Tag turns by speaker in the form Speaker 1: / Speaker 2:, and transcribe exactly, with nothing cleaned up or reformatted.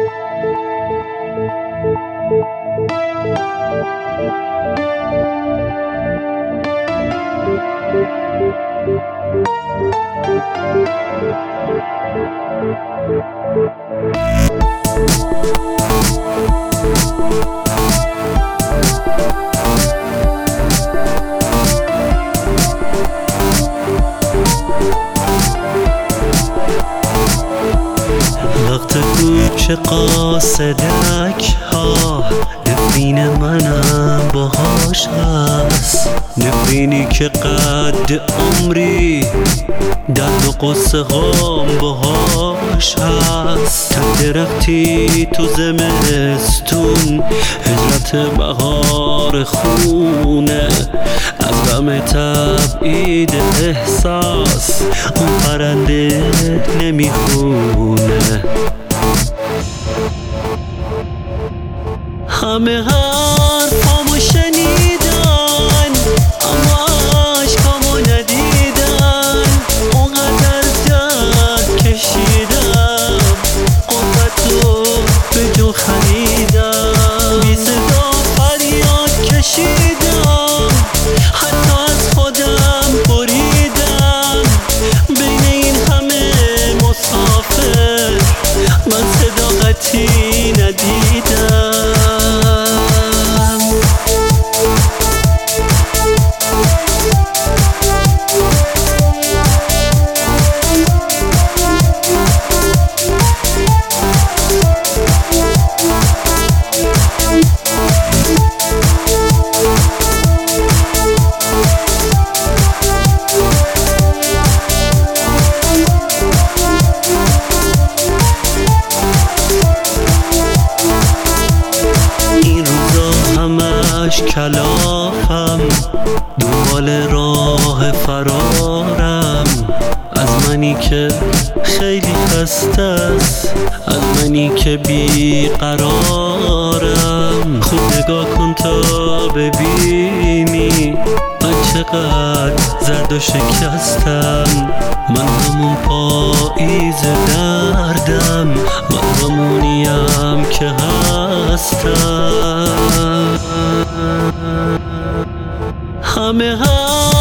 Speaker 1: وقت کوچ قاصدک ها نفرین منم باهاش هست، نفرینی که قد عمری درد و قصه هام باهاش هست. تک درختی تو زمستون هجرت بهار خونه، از غم تبعید احساس اون پرنده نمیخونه. همه حرفامو شنیدن اما عشقامو ندیدن، اونقدر درد کشیدم قدرتو به جو خریدم، بی صدا فریاد کشیدم حتی از خودم بریدم. بین این همه مسافر من صداقتی ندیدم. کلافم دنبال راه فرارم، از منی که خیلی خسته است، از منی که بیقرارم. خود نگاه کن تا ببینی من چقدر زرد و شکستم. من همون پاییز دردم، من همونیم که هستم. همه هم